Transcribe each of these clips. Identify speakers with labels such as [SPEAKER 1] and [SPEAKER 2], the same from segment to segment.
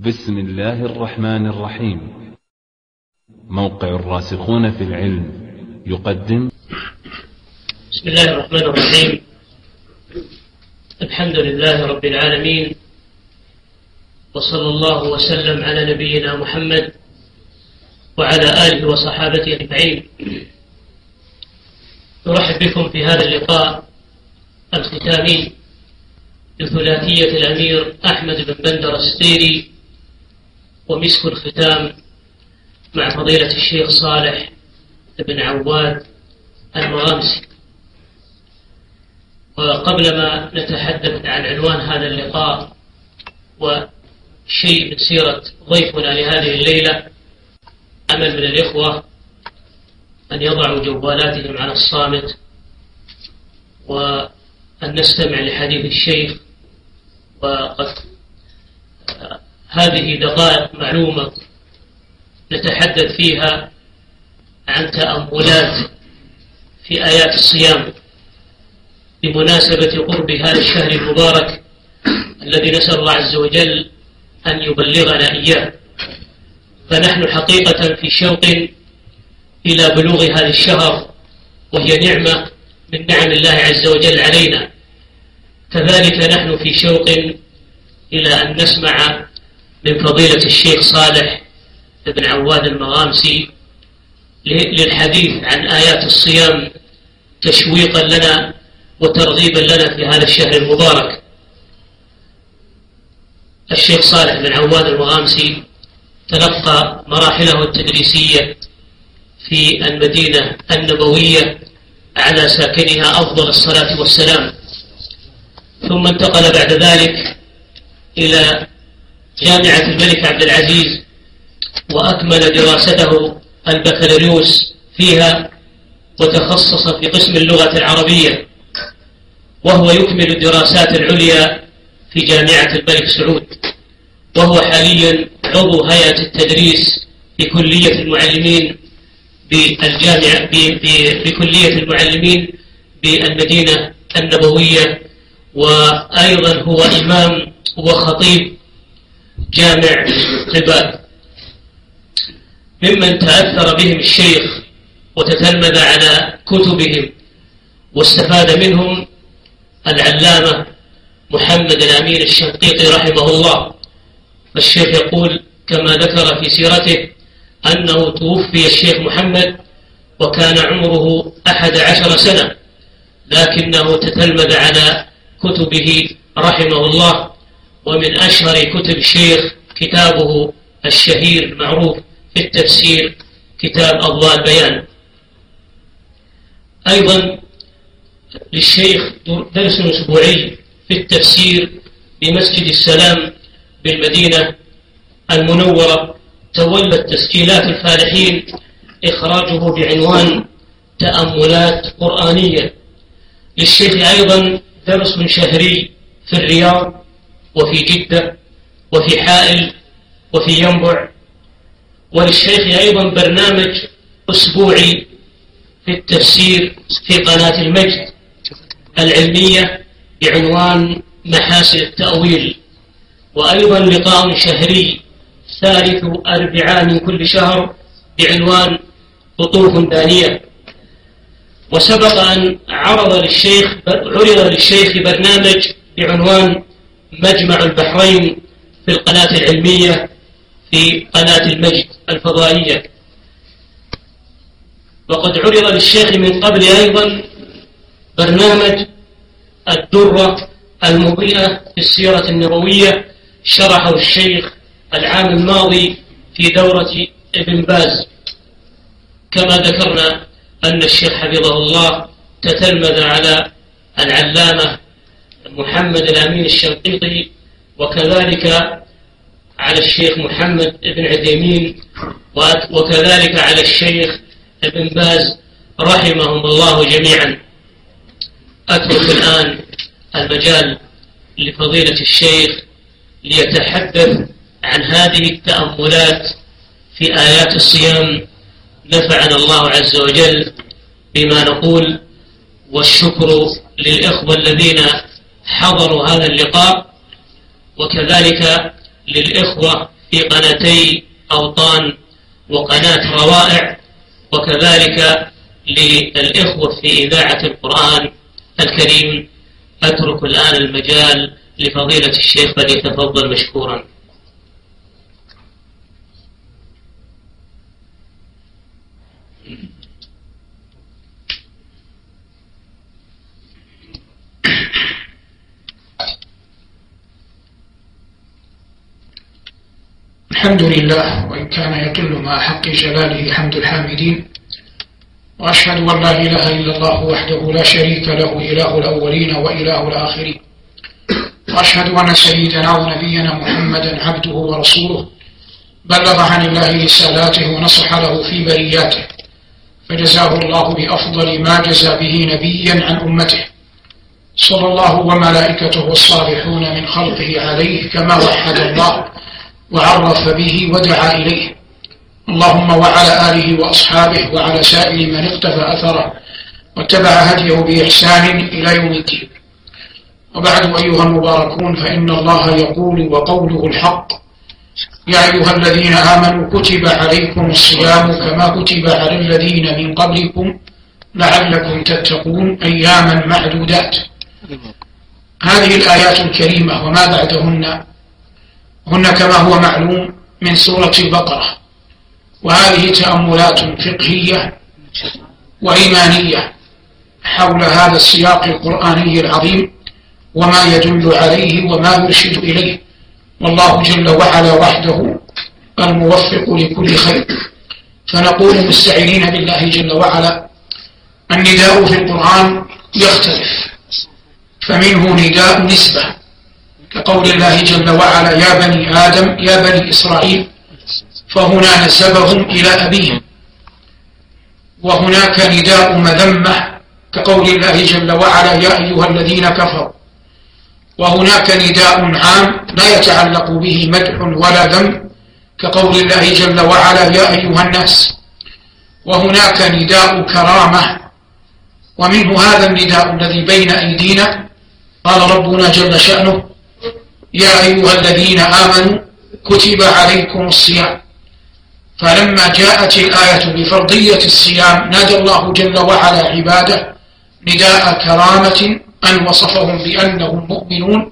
[SPEAKER 1] بسم الله الرحمن الرحيم. موقع الراسخون في العلم يقدم.
[SPEAKER 2] بسم الله الرحمن الرحيم. الحمد لله رب العالمين، وصلى الله وسلم على نبينا محمد وعلى آله وصحابته أجمعين. نرحب بكم في هذا اللقاء الختامي لثلاثية الأمير أحمد بن بندر الستيري ومسك الختام مع فضيلة الشيخ صالح بن عواد المغامسي. وقبل ما نتحدث عن عنوان هذا اللقاء وشيء من سيرة ضيفنا لهذه الليلة، أمل من الإخوة أن يضعوا جوالاتهم على الصامت وأن نستمع لحديث الشيخ. وقد هذه دقائق معلومة نتحدث فيها عن تأملات في آيات الصيام بمناسبة قرب هذا الشهر المبارك الذي نسأل الله عز وجل أن يبلغنا إياه. فنحن حقيقة في شوق إلى بلوغ هذا الشهر، وهي نعمة من نعم الله عز وجل علينا. كذلك نحن في شوق إلى أن نسمع من فضيلة الشيخ صالح بن عواد المغامسي للحديث عن آيات الصيام تشويقا لنا وترغيبا لنا في هذا الشهر المبارك. الشيخ صالح بن عواد المغامسي تلقى مراحله التدريسية في المدينة النبوية على ساكنها أفضل الصلاة والسلام، ثم انتقل بعد ذلك إلى جامعة الملك عبد العزيز وأكمل دراسته البكالوريوس فيها، وتخصص في قسم اللغة العربية، وهو يكمل الدراسات العليا في جامعة الملك سعود. وهو حاليا عضو هيئة التدريس بكلية المعلمين بالجامعة بكلية المعلمين بالمدينة النبوية، وأيضا هو إمام وخطيب جامع قباء. ممن تأثر بهم الشيخ وتتلمذ على كتبهم واستفاد منهم العلامة محمد الأمين الشنقيطي رحمه الله. فالشيخ يقول كما ذكر في سيرته أنه توفي الشيخ محمد وكان عمره 11 سنة، لكنه تتلمذ على كتبه رحمه الله. ومن أشهر كتب الشيخ كتابه الشهير المعروف في التفسير، كتاب أضواء البيان. أيضا للشيخ درس أسبوعي في التفسير بمسجد السلام بالمدينة المنورة، تولت تسجيلات الفالحين إخراجه بعنوان تأملات قرآنية. للشيخ أيضا درس شهري في الرياض وفي جدة وفي حائل وفي ينبع. وللشيخ أيضا برنامج أسبوعي في التفسير في قناة المجد العلمية بعنوان محاسن التأويل. وأيضا لقاء شهري ثالث أربعاء من كل شهر بعنوان قطوف دانية. وسبق أن عرض للشيخ برنامج بعنوان مجمع البحرين في القناة العلمية في قناة المجد الفضائية. وقد عرض للشيخ من قبل أيضا برنامج الدرة المضيئة في السيرة النبوية، شرحه الشيخ العام الماضي في دورة ابن باز. كما ذكرنا أن الشيخ حفظه الله تتلمذ على العلامة محمد الأمين الشنقيطي، وكذلك على الشيخ محمد بن عثيمين، وكذلك على الشيخ ابن باز رحمهم الله جميعا. أترك الآن المجال لفضيلة الشيخ ليتحدث عن هذه التأملات في آيات الصيام. نفعنا الله عز وجل بما نقول، والشكر للإخوة الذين حضروا هذا اللقاء، وكذلك للإخوة في قناتي أوطان وقناة روائع، وكذلك للإخوة في إذاعة القرآن الكريم. أترك الآن المجال لفضيلة الشيخ فليتفضل مشكورا.
[SPEAKER 3] الحمد لله، وإن كان يقل مع حق جلاله حمد الحامدين، وأشهد أن لا إله إلا الله وحده لا شريك له إله الأولين وإله الآخرين، وأشهد أن سيدنا ونبينا محمدا عبده ورسوله بلغ عن الله رسالاته ونصح له في برياته، فجزاه الله بأفضل ما جزى به نبيا عن أمته، صلى الله وملائكته الصالحون من خلقه عليه كما وحد الله وعرف به ودعا إليه. اللهم وعلى آله وأصحابه وعلى سائر من اقتفى أثره واتبع هديه بإحسان إلى يوم الدين. وبعد أيها المباركون، فإن الله يقول وقوله الحق: يا أيها الذين آمنوا كتب عليكم الصيام كما كتب على الذين من قبلكم لعلكم تتقون أياما معدودات. هذه الآيات الكريمة وما بعدهن هن كما هو معلوم من سورة البقرة، وهذه تأملات فقهية وإيمانية حول هذا السياق القرآني العظيم وما يدل عليه وما يرشد إليه، والله جل وعلا وحده الموفق لكل خير. فنقول مستعينين بالله جل وعلا: النداء في القرآن يختلف، فمنه نداء نسبة كقول الله جل وعلا: يا بني آدم يا بني إسرائيل، فهنا نسبهم إلى أبيهم. وهناك نداء مذمة كقول الله جل وعلا: يا أيها الذين كفروا. وهناك نداء عام لا يتعلق به مدح ولا ذم كقول الله جل وعلا: يا أيها الناس. وهناك نداء كرامة، ومنه هذا النداء الذي بين أيدينا. قال ربنا جل شأنه: يا أيها الذين آمنوا كتب عليكم الصيام. فلما جاءت الآية بفرضية الصيام نادى الله جل وعلا عباده نداء كرامة أن وصفهم بأنهم مؤمنون،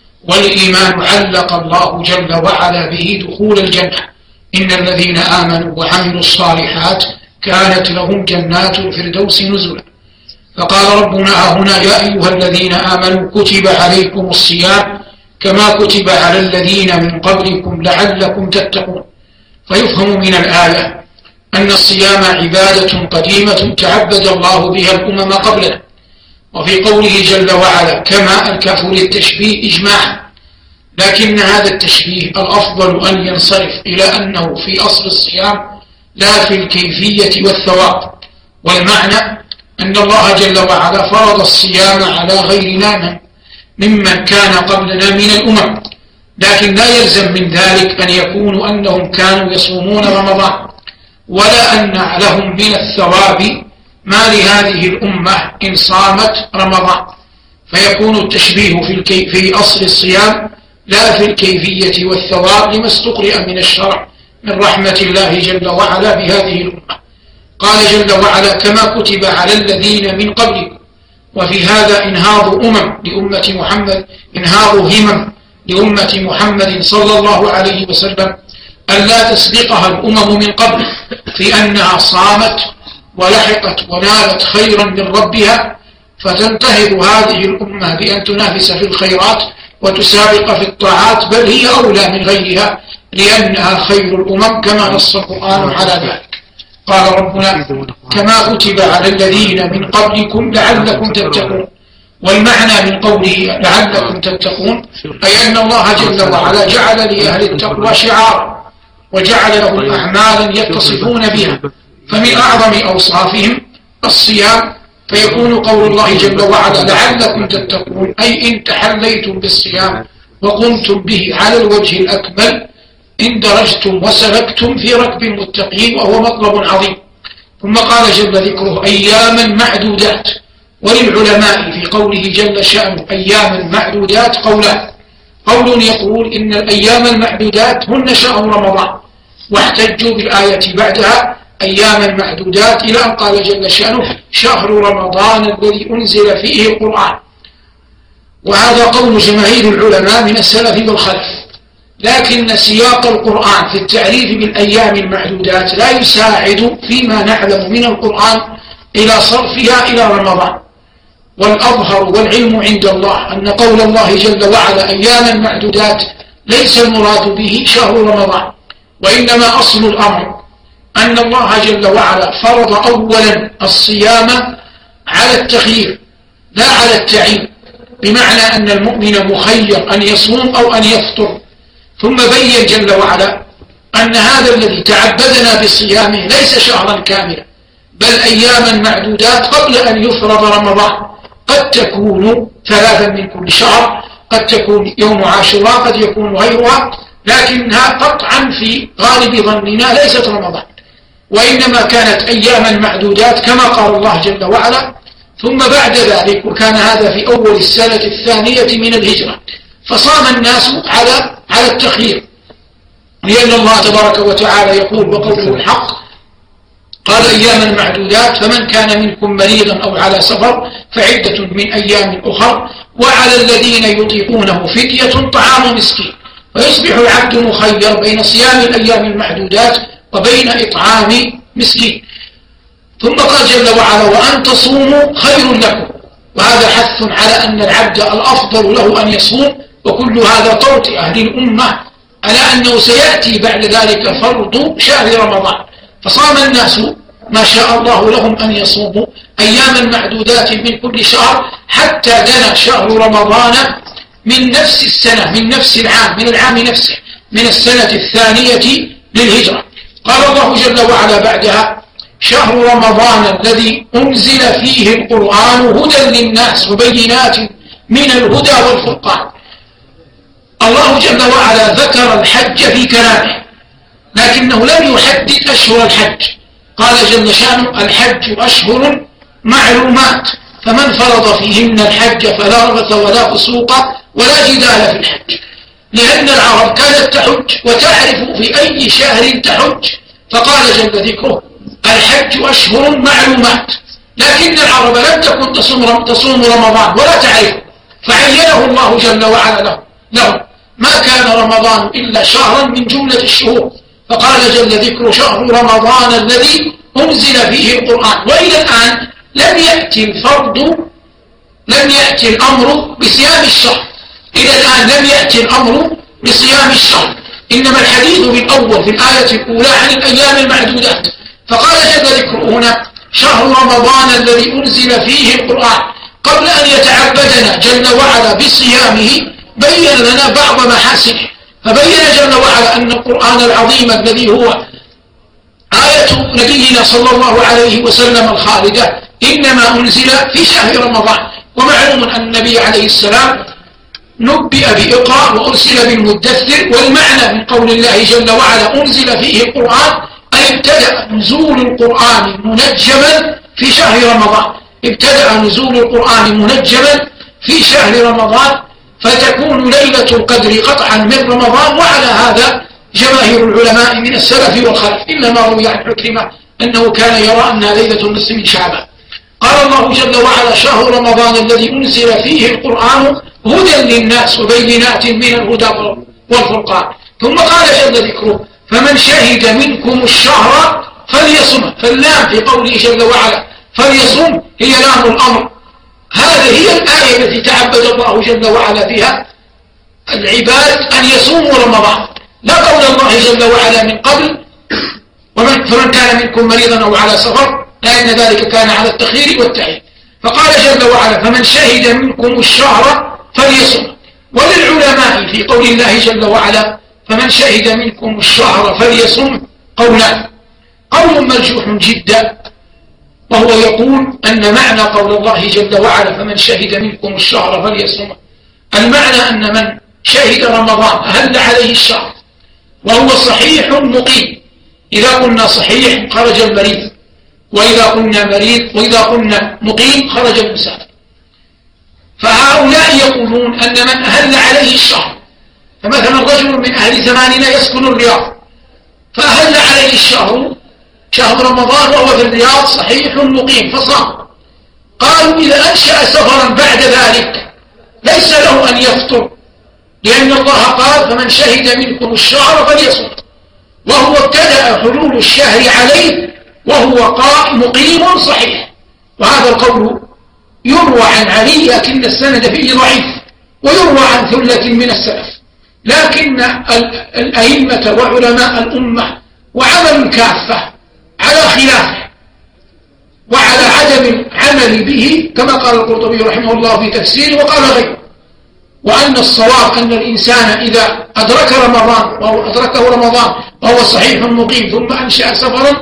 [SPEAKER 3] والإيمان علق الله جل وعلا به دخول الجنة: إن الذين آمنوا وعملوا الصالحات كانت لهم جنات الفردوس نزلا. فقال ربنا هنا: يا أيها الذين آمنوا كتب عليكم الصيام كما كتب على الذين من قبلكم لعلكم تتقون. فيفهم من الآية أن الصيام عبادة قديمة تعبد الله بها الأمم قبلنا. وفي قوله جل وعلا كما الكاف للتشبيه إجماعا، لكن هذا التشبيه الأفضل أن ينصرف إلى أنه في أصل الصيام لا في الكيفية والثواب. والمعنى أن الله جل وعلا فرض الصيام على غيرنا ممن كان قبلنا من الأمم، لكن لا يلزم من ذلك أن يكونوا أنهم كانوا يصومون رمضان، ولا أن لهم من الثواب ما لهذه الأمة إن صامت رمضان. فيكون التشبيه في أصل الصيام لا في الكيفية والثواب لما استقرئ من الشرع من رحمة الله جل وعلا بهذه الأمة. قال جل وعلا كما كتب على الذين من قبلكم. وفي هذا إنهاض لأمة محمد، إنهاض همم لأمة محمد صلى الله عليه وسلم ألا تسبقها الأمم من قبل في أنها صامت ولحقت ونالت خيرا من ربها، فتنتهض هذه الأمة بأن تنافس في الخيرات وتسابق في الطاعات، بل هي أولى من غيرها لأنها خير الأمم كما نص القرآن على ذلك. قال ربنا كما كتب على الذين من قبلكم لعلكم تتقون. والمعنى من قوله لعلكم تتقون أي أن الله جل وعلا جعل لأهل التقوى شعار، وجعل لهم أعمالا يتصفون بها، فمن أعظم أوصافهم الصيام. فيكون قول الله جل وعلا لعلكم تتقون أي إن تحليتم بالصيام وقمتم به على الوجه الأكمل اندرجتم وسلكتم في ركب المتقين، وهو مطلب عظيم. ثم قال جل ذكره أياما معدودات. وللعلماء في قوله جل شأنه أياما معدودات قولان: قول يقول إن الأيام المعدودات هن شهر رمضان، واحتجوا بالآية بعدها أياما معدودات إلى أن قال جل شأنه شهر رمضان الذي أنزل فيه القرآن. وهذا قول جماهير العلماء من السلف والخلف، لكن سياق القرآن في التعريف بالأيام المعدودات لا يساعد فيما نعلم من القرآن إلى صرفها إلى رمضان. والأظهر والعلم عند الله أن قول الله جل وعلا أياما معدودات ليس المراد به شهر رمضان، وإنما أصل الأمر أن الله جل وعلا فرض أولا الصيام على التخيير لا على التعيين، بمعنى أن المؤمن مخير أن يصوم أو أن يفطر، ثم بين جل وعلا أن هذا الذي تعبدنا بصيامه ليس شهرا كاملا بل أياما معدودات قبل أن يفرض رمضان، قد تكون 3 من كل شهر، قد تكون يوم عاشوراء، قد يكون غيرها، لكنها قطعا في غالب ظننا ليست رمضان، وإنما كانت أياما معدودات كما قال الله جل وعلا. ثم بعد ذلك، وكان هذا في أول السنة الثانية من الهجرة، فصام الناس على التخيير، لأن الله تبارك وتعالى يقول وقوله الحق قال أياما معدودات فمن كان منكم مريضا أو على سفر فعدة من أيام أخر وعلى الذين يطيقونه فدية طعام مسكين، فيصبح العبد مخير بين صيام الأيام المعدودات وبين إطعام مسكين. ثم قال جل وعلا وأن تصوموا خير لكم، وهذا حث على أن العبد الأفضل له أن يصوم، وكل هذا طوط أهل الأمة على أنه سيأتي بعد ذلك فرض شهر رمضان، فصام الناس ما شاء الله لهم أن يصوموا أياما معدودات من كل شهر حتى دنا شهر رمضان من نفس السنة، من نفس العام، من العام نفسه، من السنة الثانية للهجرة. قال الله جل وعلا بعدها شهر رمضان الذي أنزل فيه القرآن هدى للناس وبينات من الهدى والفرقان. الله جل وعلا ذكر الحج في كلامه، لكنه لم يحدد أشهر الحج، قال جل شأنه الحج أشهر معلومات فمن فرض فيهن الحج فلا رفث ولا فسوق ولا جدال في الحج، لأن العرب كانت تحج وتعرف في أي شهر تحج، فقال جل ذكره الحج أشهر معلومات، لكن العرب لم تكن تصوم رمضان ولا تعرف، فعينه الله جل وعلا له ما كان رمضان إلا شهرا من جملة الشهور، فقال جل ذكره شهر رمضان الذي أنزل فيه القرآن. وإلى الآن لم يأتي الأمر بصيام الشهر، إلى الآن لم يأتي الأمر بصيام الشهر، إنما الحديث بالأول في الآية الأولى عن الأيام المعدودات، فقال جل ذكره هنا شهر رمضان الذي أنزل فيه القرآن. قبل أن يتعبدنا جل وعلا بصيامه بين لنا بعض محاسنه، فبين جل وعلا أن القرآن العظيم الذي هو آية نبينا صلى الله عليه وسلم الخالدة إنما أنزل في شهر رمضان، ومعلوم أن النبي عليه السلام نبئ بإقرأ وأرسل بالمدثر، والمعنى من قول الله جل وعلا أنزل فيه القرآن أي ابتدأ نزول القرآن منجما في شهر رمضان، ابتدأ نزول القرآن منجما في شهر رمضان، فتكون ليلة القدر قطعا من رمضان. وعلى هذا جماهير العلماء من السلف والخلف، إلا ما روي عن عكرمة أنه كان يرى أنها ليلة النصف من شعبان. قال الله جل وعلا شهر رمضان الذي أنزل فيه القرآن هدى للناس وبينات من الهدى والفرقان. ثم قال جل ذكره فمن شهد منكم الشهر فليصم، فاللام في قوله جل وعلا فليصم هي لام الأمر، هذه هي الآية التي تعبد الله جل وعلا بها العباد أن يصوموا رمضان، لا قول الله جل وعلا من قبل فمن كان منكم مريضا أو على سفر، لأن ذلك كان على التخيير والتعيين، فقال جل وعلا فمن شهد منكم الشهر فليصم. وللعلماء في قول الله جل وعلا فمن شهد منكم الشهر فليصم قولان، قول مرجوح جدا وهو يقول أن معنى قول الله جل وعلا فمن شهد منكم الشهر فليصم، المعنى أن من شهد رمضان أهل عليه الشهر وهو صحيح مقيم، إذا قلنا صحيح خرج المريض، وإذا قلنا مريض، وإذا قلنا مقيم خرج المسافر. فهؤلاء يقولون أن من أهل عليه الشهر فمثلا رجل من أهل ثمانين يسكن الرياض فأهل عليه الشهر شهر رمضان وهو في الرياض صحيح مقيم فصام، قالوا إذا أنشأ سفرا بعد ذلك ليس له أن يفطر، لأن الله قال فمن شهد منكم الشهر فليصم، وهو ابتدأ حلول الشهر عليه وهو مقيم صحيح. وهذا القول يروى عن علي لكن السند فيه ضعيف، ويروى عن ثلة من السلف، لكن الأئمة وعلماء الأمة وعمل الكافة على خلافه وعلى عدم العمل به، كما قال القرطبي رحمه الله في تفسيره وقال غيره، وأن الصواب أن الإنسان إذا أدركه رمضان وهو صحيح مقيم ثم أنشأ سفرا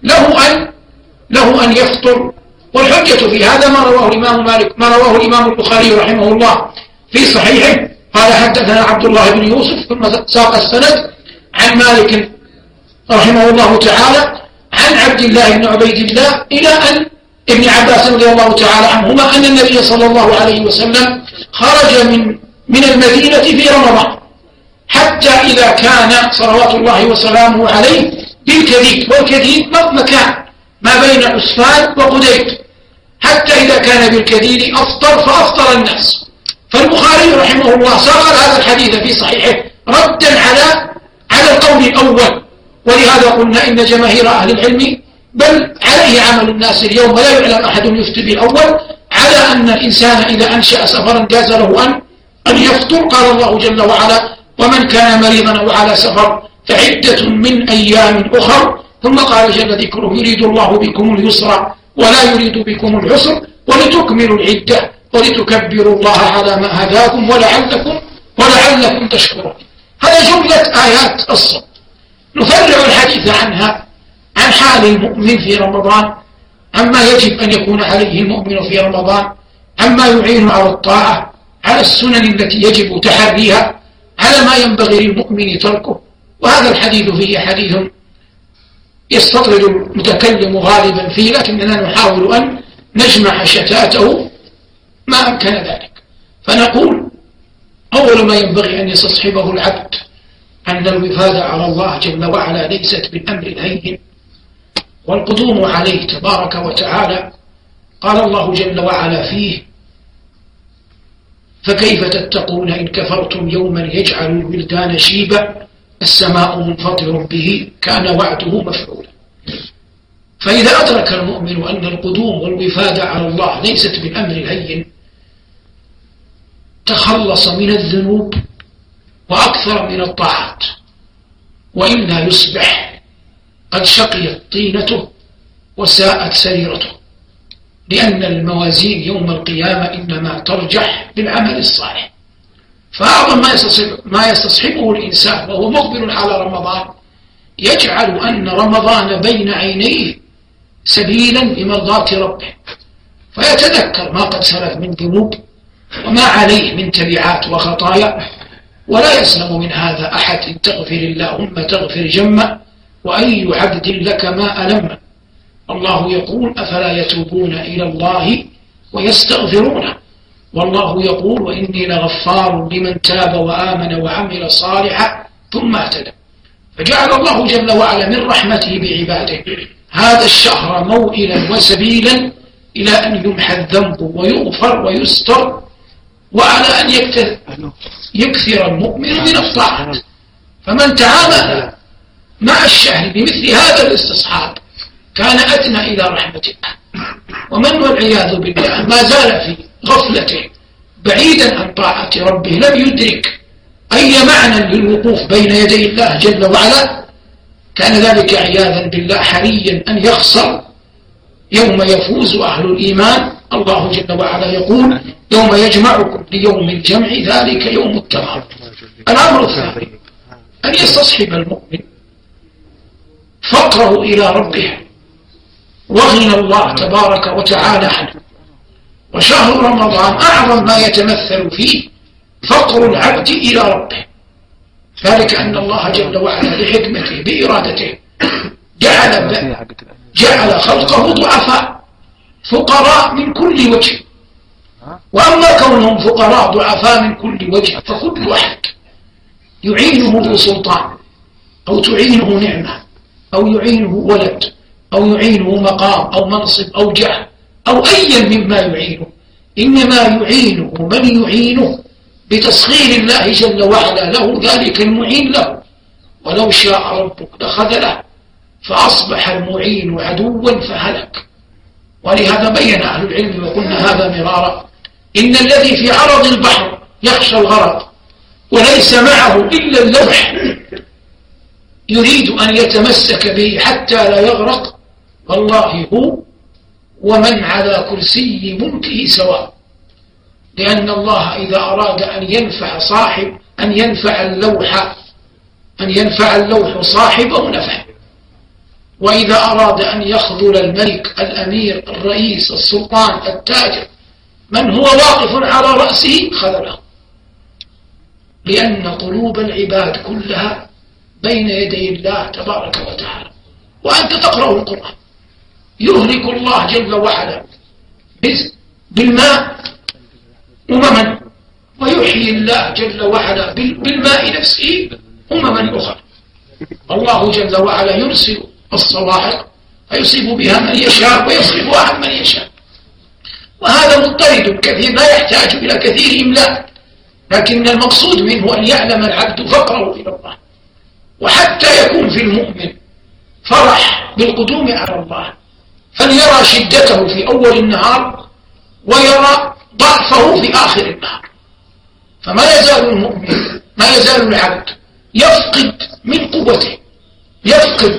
[SPEAKER 3] له أن يفطر. والحجة في هذا ما رواه الإمام البخاري رحمه الله في صحيحه، قال حدثنا عبد الله بن يوسف، ثم ساق السند عن مالك رحمه الله تعالى عن عبد الله بن عبيد الله إلى أن ابن عباس رضي الله تعالى عنهما أن النبي صلى الله عليه وسلم خرج من المدينة في رمضان حتى إذا كان صلوات الله وسلامه عليه بالكديد، والكديد مكان ما بين عسفان وقديد، حتى إذا كان بالكديد فأفطر الناس. فالبخاري رحمه الله ساق هذا الحديث في صحيحه ردا على القول الأول، ولهذا قلنا إن جماهير أهل العلم بل عليه عمل الناس اليوم، ولا يعلم أحد يفتي بالأول، على أن الإنسان إذا أنشأ سفرا جاز له أن يفطر. قال الله جل وعلا ومن كان مريضا أو على سفر فعدة من أيام أخر، ثم قال جل ذكره يريد الله بكم اليسر ولا يريد بكم العسر ولتكملوا العدة ولتكبروا الله على ما هداكم ولعلكم تشكرون. هذا جملة آيات الصوم نفرع الحديث عنها عن حال المؤمن في رمضان، عما يجب أن يكون عليه المؤمن في رمضان، عما يعين على الطاعة، على السنن التي يجب تحريها، على ما ينبغي للمؤمن تركه. وهذا الحديث فيه حديث يستطرد المتكلم غالبا فيه، لكننا نحاول أن نجمع شتاته ما أمكن ذلك. فنقول أول ما ينبغي أن يستصحبه العبد أن الوفاد على الله جل وعلا ليست بالأمر الهين، والقدوم عليه تبارك وتعالى. قال الله جل وعلا فيه فكيف تتقون إن كفرتم يوما يجعل الولدان شيبا السماء منفطر به كان وعده مفعولا. فإذا أدرك المؤمن أن القدوم والوفاد على الله ليست بالأمر الهين تخلص من الذنوب وأكثر من الطاعات، وإلا يصبح قد شقيت طينته وساءت سريرته، لأن الموازين يوم القيامة إنما ترجح بالعمل الصالح. فأعظم ما يستصحبه الإنسان وهو مقبل على رمضان يجعل أن رمضان بين عينيه سبيلا لمرضاة ربه، فيتذكر ما قد سلف من ذنوب وما عليه من تبعات وخطايا، ولا يسلم من هذا أحد. تغفر اللهم تغفر جما وأي عبد لك ما ألم. الله يقول أفلا يتوبون إلى الله ويستغفرونه، والله يقول وإني لغفار لمن تاب وآمن وعمل صالحا ثم اهتدى. فجعل الله جل وعلا من رحمته بعباده هذا الشهر موئلا وسبيلا إلى أن يمحى الذنب ويغفر ويستر، وعلى أن يكثر المؤمن من الطاعات. فمن تعامل مع الشهر بمثل هذا الاستصحاب كان أدنى إلى رحمة الله. ومن والعياذ بالله ما زال في غفلته بعيدا عن طاعة ربه لم يدرك أي معنى للوقوف بين يدي الله جل وعلا، كان ذلك عياذا بالله حريا أن يخسر يوم يفوز أهل الإيمان. الله جل وعلا يقول يوم يجمعكم ليوم الجمع ذلك يوم التغابن. الأمر الثاني أن يستصحب المؤمن فقره إلى ربه وغنى الله تبارك وتعالى عنه. وشهر رمضان أعظم ما يتمثل فيه فقر العبد إلى ربه، ذلك أن الله جل وعلا بحكمته بإرادته جعل خلقه ضعفاء فقراء من كل وجه. وأما كونهم فقراء ضعفاء من كل وجه فكل أحد يعينه ذو سلطان أو تعينه نعمة أو يعينه ولد أو يعينه مقام أو منصب أو جاه أو أيا مما يعينه، إنما يعينه من يعينه بتسخير الله جل وعلا له ذلك المعين له، ولو شاء ربك لخذله فأصبح المعين عدوا فهلك. ولهذا بين أهل العلم وقلنا هذا مرارا إن الذي في عرض البحر يخشى الغرق وليس معه إلا اللوح يريد أن يتمسك به حتى لا يغرق، والله هو ومن على كرسي ملكه سواء، لأن الله إذا أراد أن ينفع اللوح صاحبه نفعه، وإذا أراد أن يخذل الملك الأمير الرئيس السلطان التاجر من هو واقف على رأسه خذله، لأن قلوب العباد كلها بين يدي الله تبارك وتعالى. وأنت تقرأ القرآن يهلك الله جل وعلا بالماء أمما، ويحيي الله جل وعلا بالماء نفسه أمما أخرى. الله جل وعلا يرسل الصواعق فيصيب بها من يشاء ويصرفها عن من يشاء، وهذا مضطرد كثير لا يحتاج إلى كثير إملاء، لكن المقصود منه أن يعلم العبد فقره إلى الله، وحتى يكون في المؤمن فرح بالقدوم على الله فليرى شدته في أول النهار ويرى ضعفه في آخر النهار. فما يزال المؤمن ما يزال العبد يفقد من قوته، يفقد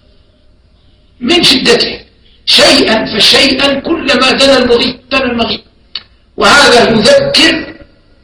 [SPEAKER 3] من شدته شيئا فشيئا كلما دنا المغيب، وهذا يذكر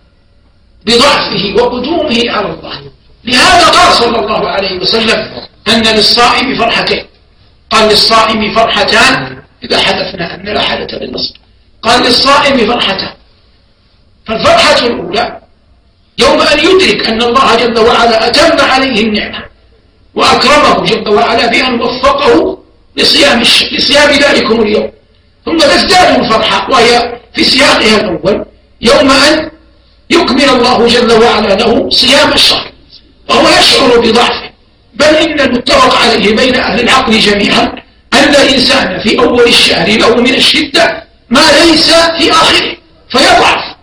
[SPEAKER 3] بضعفه وقدومه على الله. لهذا قال صلى الله عليه وسلم أن للصائم فرحتين، قال للصائم فرحتان إذا حدثنا أن لا حدث للنصر، قال للصائم فرحتان. فالفرحة الأولى يوم أن يدرك أن الله جل وعلا أتم عليه النعمة وأكرمه جل وعلا بأن وفقه لصيام ذلكم اليوم، ثم تزداد الفرحة وهي في سياقها الأول يوم أن يكمل الله جل وعلا له صيام الشهر وهو يشعر بضعفه. بل إن المتفق عليه بين أهل العقل جميعا أن الإنسان في أول الشهر له من الشدة ما ليس في آخره فيضعف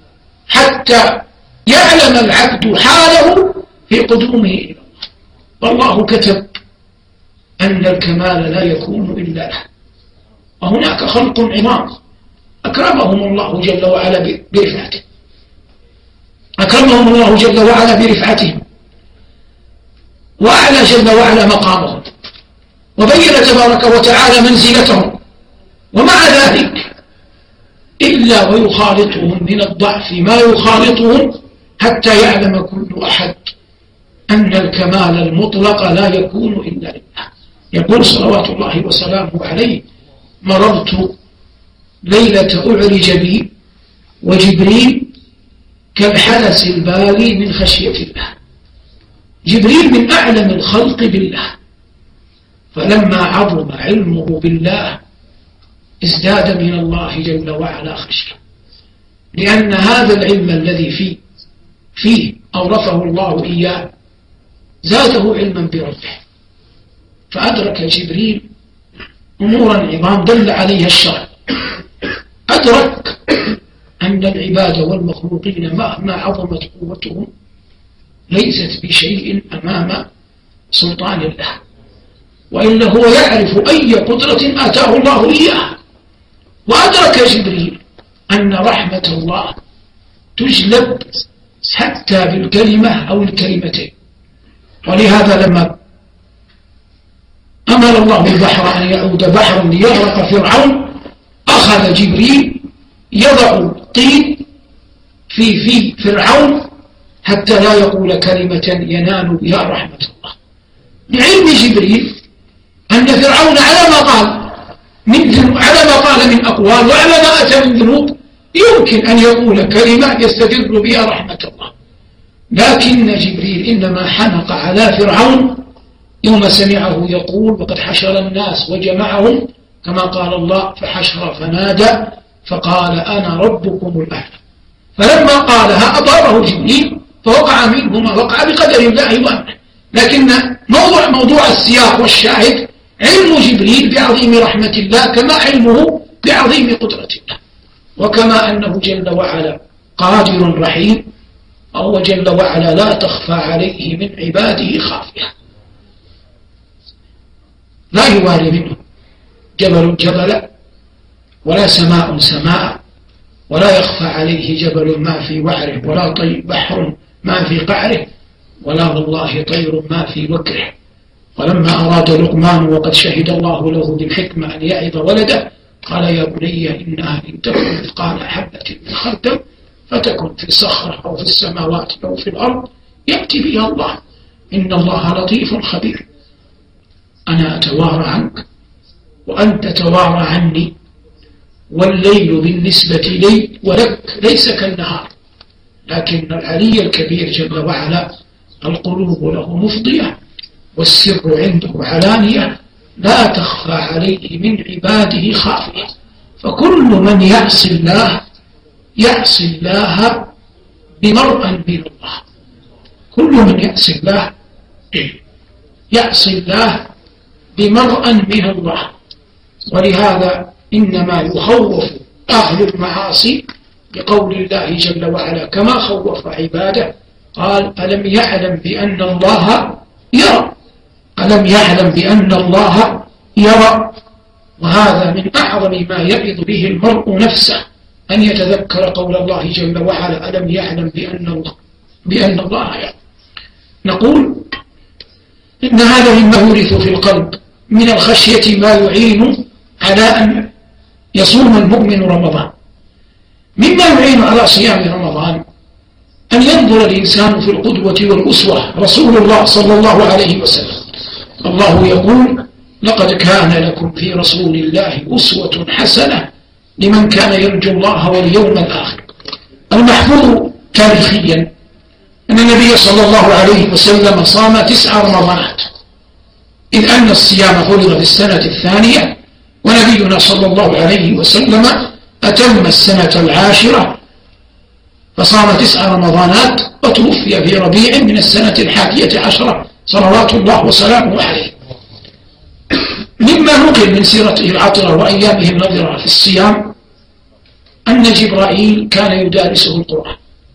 [SPEAKER 3] حتى يعلم العبد حاله في قدومه إلى الله. والله كتب أن الكمال لا يكون إلا له، وهناك خلق عظام أكرمهم الله جل وعلا برفعته، أكرمهم الله جل وعلا برفعتهم وأعلى جل وعلا مقامهم وبين تبارك وتعالى منزلتهم، ومع ذلك إلا ويخالطهم من الضعف ما يخالطهم حتى يعلم كل أحد أن الكمال المطلق لا يكون إلا لله. يقول صلوات الله وسلامه عليه: مررت ليلة أعرج بي وجبريل كالحلس البالي من خشية الله. جبريل من أعلم الخلق بالله، فلما عظم علمه بالله ازداد من الله جل وعلا خشية، لأن هذا العلم الذي فيه أورثه الله إياه زاده علما بربه، فأدرك جبريل أمورا عظام دل عليها الشرع. أدرك أن العباد والمخلوقين مهما عظمت قوتهم ليست بشيء أمام سلطان الله، وإلا هو يعرف أي قدرة آتاه الله إياه. وأدرك جبريل أن رحمة الله تجلب حتى بالكلمة أو الكلمتين، ولهذا لما أمر الله البحر أن يعود بحرا ليغرق فرعون أخذ جبريل يضع الطين في فرعون حتى لا يقول كلمة ينال بها رحمة الله، لعلم جبريل أن فرعون على ما قال من أقوال وعلى ما أتى من ذنوب يمكن أن يقول كلمة يستدر بها رحمة الله، لكن جبريل إنما حنق على فرعون يوم سمعه يقول: وقد حشر الناس وجمعهم كما قال الله فحشر فنادى فقال: أنا ربكم الأعلى. فلما قالها أطاره جبريل فوقع منه ما وقع بقدر الله وأمره. لكن موضوع السياق والشاهد علم جبريل بعظيم رحمة الله كما علمه بعظيم قدرة الله، وكما أنه جل وعلا قادر رحيم، وهو جل وعلا لا تخفى عليه من عباده خافية، لا يواري منه جبل جبلا ولا سماء سماء، ولا يخفى عليه جبل ما في وعره، ولا بحر ما في قعره، ولا والله طير ما في وكره. ولما أراد لقمان وقد شهد الله له بالحكمة أن يعظ ولده قال يا بني إنها إن تكن مثقال حبة من خردل فتكن في صخرة أو في السماوات أو في الأرض يأتي بها الله إن الله لطيف خبير. أنا أتوارى عنك وأنت توارى عني، والليل بالنسبة لي ولك ليس كالنهار، لكن العلي الكبير جل وعلا القلوب له مفضية والسر عنده علانية، لا تخفى عليه من عباده خافية. فكل من يعصي الله بمرأ من الله، كل من يعصي الله بمرأ من الله. ولهذا إنما يخوف أهل المعاصي بقول الله جل وعلا كما خوف عباده قال ألم يعلم بأن الله يرى، ألم يعلم بأن الله يرى. وهذا من أعظم ما يعظ به المرء نفسه أن يتذكر قول الله جل وعلا ألم يعلم بأن الله يرى. نقول إن هذا مما يورث في القلب من الخشية ما يعين على أن يصوم المؤمن رمضان. مما يعين على صيام رمضان أن ينظر الإنسان في القدوة والأسوة رسول الله صلى الله عليه وسلم. الله يقول لقد كان لكم في رسول الله أسوة حسنة لمن كان يرجو الله واليوم الآخر. المحفوظ تاريخيا أن النبي صلى الله عليه وسلم صام 9 رمضانات، إذ أن الصيام فرض في السنة الثانية، ونبينا صلى الله عليه وسلم أتم السنة 10 فصام 9 رمضانات، وتوفي في ربيع من السنة 11 صلوات الله وسلامه عليه. مما نقل من سيرته العطرة وأيامه النظرة في الصيام أن جبرائيل كان يدارسه القرآن.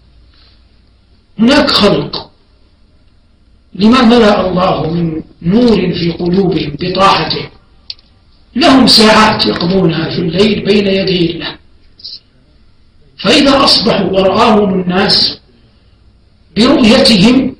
[SPEAKER 3] هناك خلق لما ملأ الله من نور في قلوبهم بطاعته لهم ساعات يقضونها في الليل بين يدي الله، فإذا أصبحوا ورآهم الناس برؤيتهم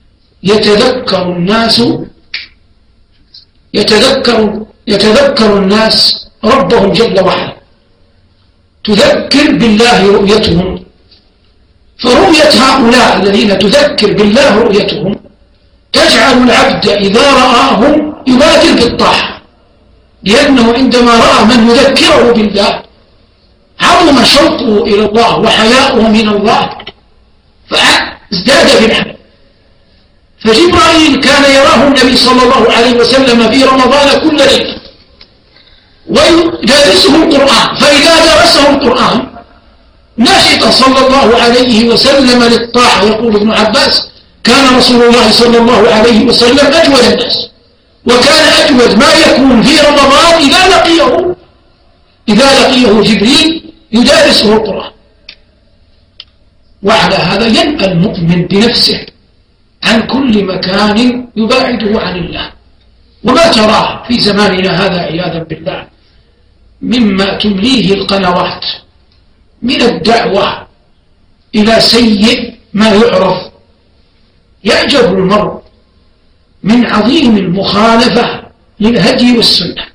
[SPEAKER 3] يتذكر الناس ربهم جل وعلا، تذكر بالله رؤيتهم. فرؤية هؤلاء الذين تذكر بالله رؤيتهم تجعل العبد إذا رآهم يبادر بالطاعة، لأنه عندما رأى من يذكره بالله عظم شوقه إلى الله وحياؤه من الله فازداد بالعمل. فجبرائيل كان يراه النبي صلى الله عليه وسلم في رمضان كل ليلة ويدرسه القرآن، فإذا درسه القرآن نشط صلى الله عليه وسلم للطاعة. يقول ابن عباس كان رسول الله صلى الله عليه وسلم أجود الناس، وكان أجود ما يكون في رمضان إذا لقيه جبريل يدارسه القرآن. وعلى هذا ينأى المؤمن بنفسه عن كل مكان يباعده عن الله. وما تراه في زماننا هذا عياذا بالله مما تمليه القنوات من الدعوة إلى سيء ما يعرف، يعجب المرء من عظيم المخالفة للهدي والسنة.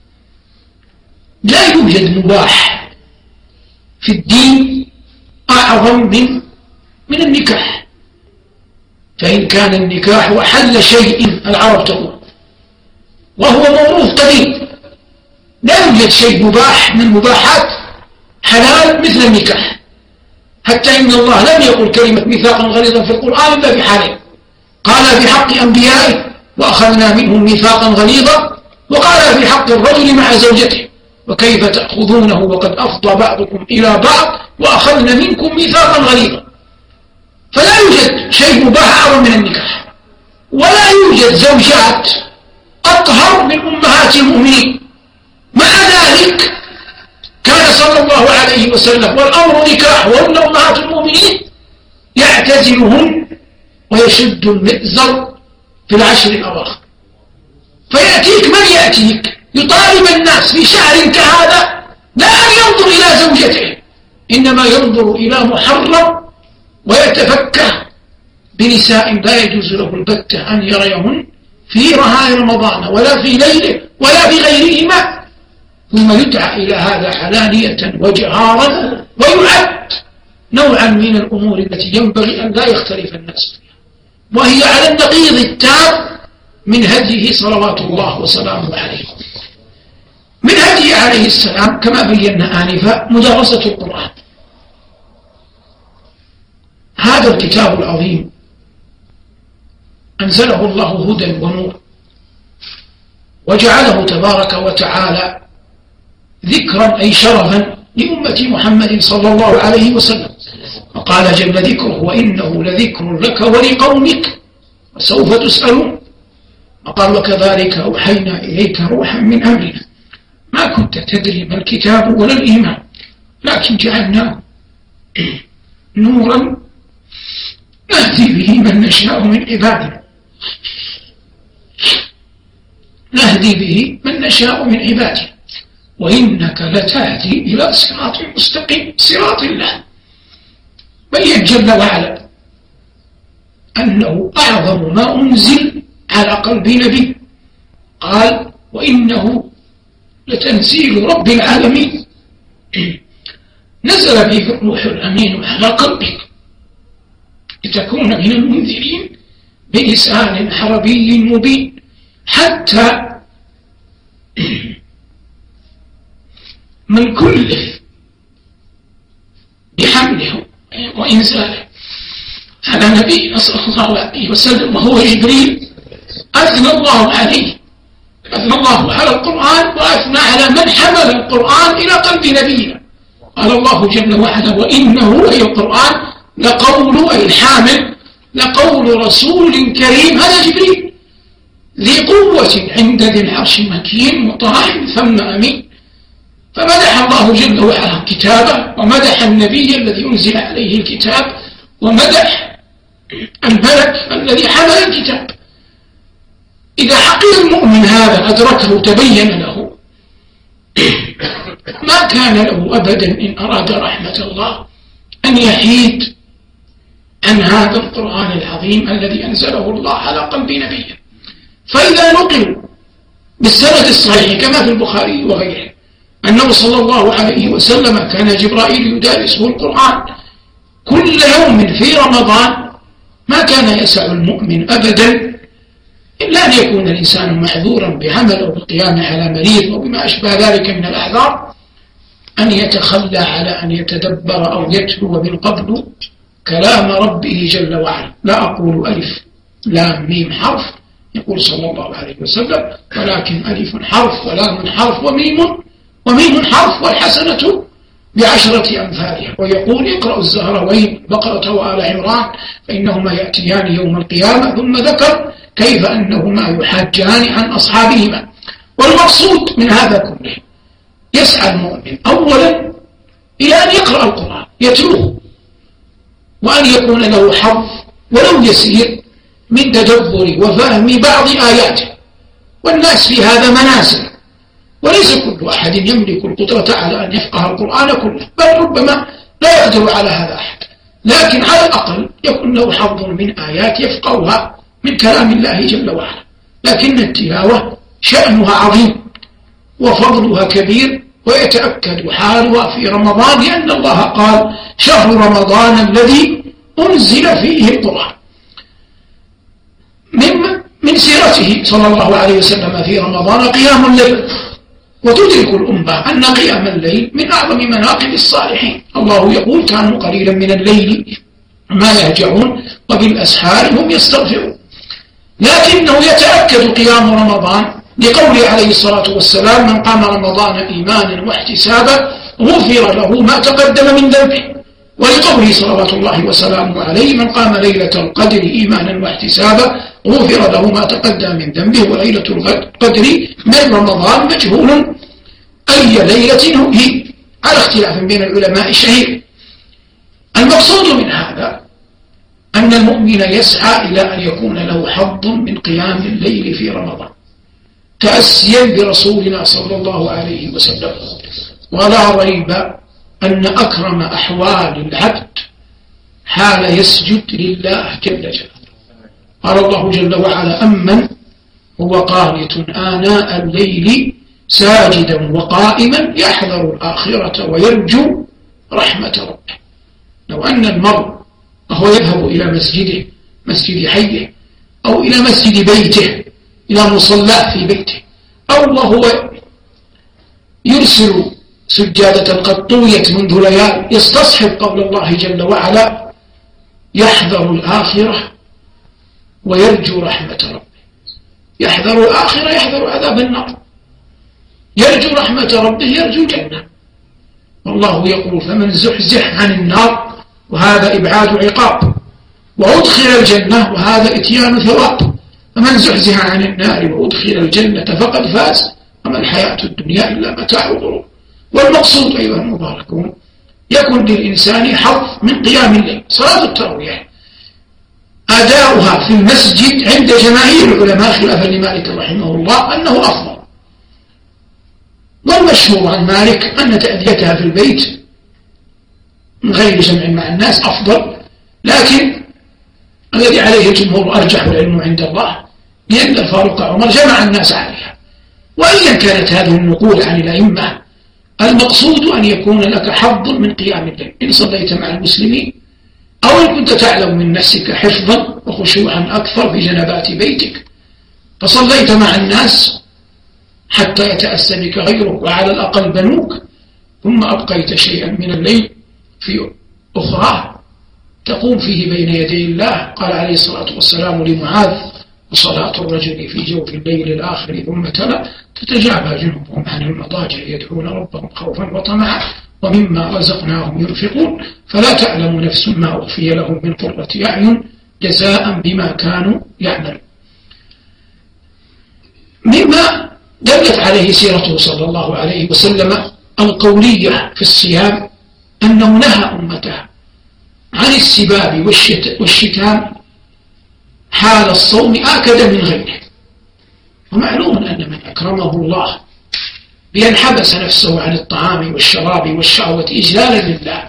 [SPEAKER 3] لا يوجد مباح في الدين أعظم من النكاح، فإن كان النكاح أحل شيء العرب تقول وهو موروث قديم، لا يوجد شيء مباح من المباحات حلال مثل النكاح، حتى إن الله لم يقل كلمة ميثاقا غليظا في القرآن إلا بحالين، قال في حق أنبيائه وأخذنا منهم ميثاقا غليظا، وقال في حق الرجل مع زوجته وكيف تأخذونه وقد أفضى بعضكم إلى بعض وأخذنا منكم ميثاقا غليظا. فلا يوجد شيء مباح أعظم من النكاح، ولا يوجد زوجات أطهر من أمهات المؤمنين. مع ذلك كان صلى الله عليه وسلم والأمر نكاح وهن أمهات المؤمنين يعتزلهن ويشد المئزر في العشر الأواخر. فيأتيك من يأتيك يطالب الناس في شهر كهذا لا أن ينظر إلى زوجته، إنما ينظر إلى محرم ويتفكه بنساء لا يجوز له البتة أن يريهن في نهار رمضان ولا في ليله ولا في غيرهما، ثم يدعى إلى هذا علانية وجهارا ويعد نوعا من الأمور التي ينبغي أن لا يختلف الناس فيها، وهي على النقيض التام من هديه صلوات الله وسلامه عليه. من هديه عليه السلام كما بينا آنفا مدرسة القرآن. هذا الكتاب العظيم أنزله الله هدى ونور، وجعله تبارك وتعالى ذكرا أي شرفا لأمة محمد صلى الله عليه وسلم، وقال جل ذكره وإنه لذكر لك ولقومك وسوف تسألون. وقال وكذلك أوحينا إليك روحا من أمرنا ما كنت تدري ما الكتاب ولا الإيمان لكن جعلناه نورا نهدي به من نشاء من عبادنا، نهدي به من نشاء من عبادنا وإنك لتهدي إلى صراط مستقيم صراط الله. بين جل وعلا أنه أعظم ما أنزل على قلب نبي، قال وإنه لتنزيل رب العالمين نزل به الروح الأمين على قلبك لتكون من المنذرين بلسان عربي مبين، حتى من كلف بحمله وإنزاله على نبينا صلى الله عليه وسلم وهو جبريل أثنى الله عليه، أثنى الله على القرآن وأثنى على من حمل القرآن إلى قلب نبينا. قال الله جل وعلا وإنه أي القرآن لقول أي الحامل لقول رسول كريم، هذا جبريل ذي قوة عند ذي العرش مكين مطاع ثم أمين. فمدح الله جل وعلا كتابه ومدح النبي الذي أنزل عليه الكتاب ومدح الملك الذي حمل الكتاب. إذا حقق المؤمن هذا أدركه تبين له ما كان له أبدا إن أراد رحمة الله أن يحيد عن هذا القرآن العظيم الذي أنزله الله على قلب نبيه. فإذا نقل بالسند الصحيح كما في البخاري وغيره أنه صلى الله عليه وسلم كان جبرائيل يدارسه القرآن كل يوم في رمضان، ما كان يسع المؤمن أبدا إلا أن يكون الإنسان معذورا بعمل أو بالقيام على مريض أو بما أشبه ذلك من الأعذار أن يتخلى على أن يتدبر أو يتلو من قبل كلام ربه جل وعلا. لا أقول ألف لام ميم حرف يقول صلى الله عليه وسلم، ولكن ألف حرف ولام حرف وميم حرف والحسنة ب10 أمثالها. ويقول اقرأوا الزهروين بقرة وآل عمران فإنهما يأتيان يوم القيامة، ثم ذكر كيف أنهما يحاجان عن أصحابهما. والمقصود من هذا كله يسعى المؤمن أولا إلى أن يقرأ القرآن يتلوه، وأن يكون له حظ ولو يسير من تدبر وفهم بعض آياته. والناس في هذا منازل، وليس كل أحد يملك القدرة على أن يفقه القرآن كله، بل ربما لا يقدر على هذا أحد، لكن على الأقل يكون له حظ من آيات يفقهها من كلام الله جل وعلا. لكن التلاوة شأنها عظيم وفضلها كبير، ويتأكد حالها في رمضان لأن الله قال شهر رمضان الذي أنزل فيه القرآن. من سيرته صلى الله عليه وسلم في رمضان قيام الليل، وتدرك الأمة أن قيام الليل من أعظم مناقب الصالحين. الله يقول كانوا قليلا من الليل ما يهجعون وبالأسحار هم يستغفرون. لكنه يتأكد قيام رمضان لقوله عليه الصلاة والسلام من قام رمضان إيمانا واحتسابا غفر له ما تقدم من ذنبه. ولقوله صلوات الله وسلامه عليه: من قام ليلة القدر إيمانا واحتسابا غفر له ما تقدم من ذنبه. وليلة القدر من رمضان مجهول أي ليلة هي، على اختلاف بين العلماء الشهير. المقصود من هذا أن المؤمن يسعى إلى أن يكون له حظ من قيام الليل في رمضان تأسيا برسولنا صلى الله عليه وسلم. ولا ريب أن أكرم أحوال العبد حال يسجد لله جل جلاله. قال الله جل وعلا: أمن هو قانت آناء الليل ساجدا وقائما يحذر الآخرة ويرجو رحمة ربه. لو أن المرء وهو يذهب إلى مسجده، مسجد حيه، أو إلى مسجد بيته، إلى مصلاه في بيته، أو وهو يرسل سجادة قد طويت منذ ليال يستصحب قول الله جل وعلا: يحذر الآخرة ويرجو رحمة ربه. يحذر الآخرة، يحذر عذاب النار، يرجو رحمة ربه، يرجو جنة. والله يقول: فمن زحزح عن النار، وهذا إبعاد عقاب، وأدخل الجنة، وهذا إتيان ثواب. فمن زحزح عن النار وأدخل الجنة فقد فاز، وما الحياة الدنيا إلا متاع الغرور. والمقصود أيها المباركون يكون للإنسان حظ من قيام الليل. صلاة التراويح أداؤها في المسجد عند جماهير العلماء خلافا لمالك رحمه الله أنه أفضل، والمشهور عن مالك أن تأديتها في البيت من غير جمع مع الناس أفضل، لكن الذي عليه الجمهور أرجح العلم عند الله، لأن الفاروق عمر جمع الناس عليها. وإن كانت هذه النقول عن الأئمة، المقصود أن يكون لك حظ من قيام الليل إن صليت مع المسلمين، أو إن كنت تعلم من نفسك حفظا وخشوعا أكثر في جنبات بيتك فصليت مع الناس حتى يتأسى بك غيرك وعلى الأقل بنوك، ثم أبقيت شيئا من الليل في أخرى تقوم فيه بين يدي الله. قال عليه الصلاة والسلام لمعاذ: وصلاة الرجل في جوف الليل الآخر ثم تلا تتجافى جنوبهم عن المضاجع يدعون ربهم خوفا وطمعا ومما رزقناهم ينفقون فلا تعلم نفس ما أخفي لهم من قرة أعين جزاء بما كانوا يعملون. مما دلت عليه سيرته صلى الله عليه وسلم القولية في الصيام أنه نهى أمته عن السباب والشتام حال الصوم آكد من غيره. ومعلوم أن من أكرمه الله بأن حبس نفسه عن الطعام والشراب والشهوة إجلالا لله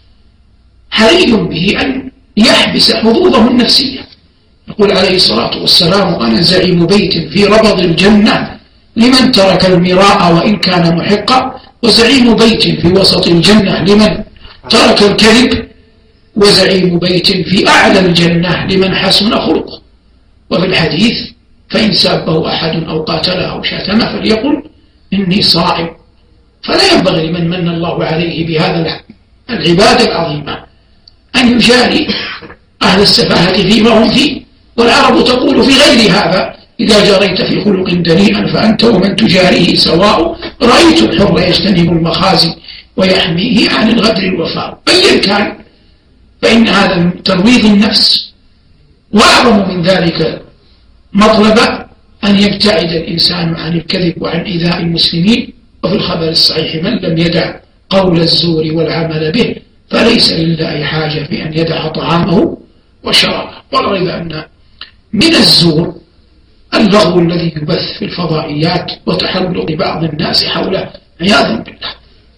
[SPEAKER 3] حري به أن يحبس حظوظه النفسية. يقول عليه الصلاة والسلام: أنا زعيم بيت في ربض الجنة لمن ترك المراء وإن كان محقا، وزعيم بيت في وسط الجنة لمن ترك الكذب، وزعيم بيت في أعلى الجنة لمن حسن خلقه. وفي الحديث: فإن سابه أحد أو قاتله أو شاتمه فليقل إني صائم. فلا ينبغي لمن من الله عليه بهذا العبادة العظيمة أن يجاري أهل السفاهة فيما هم فيه. والعرب تقول في غير هذا: إذا جريت في خلق دنيئا فأنت ومن تجاريه سواء، رأيت الحر يجتنب المخازي ويحميه عن الغدر الوفاء. أيا كان فإن هذا من ترويض النفس، وأعظم من ذلك مطلبا أن يبتعد الإنسان عن الكذب وعن إيذاء المسلمين. وفي الخبر الصحيح: من لم يدع قول الزور والعمل به فليس لله حاجة في أن يدع طعامه وشرابه. ولا ريب أن من الزور اللغو الذي يبث في الفضائيات وتحلق بعض الناس حوله عياذا بالله.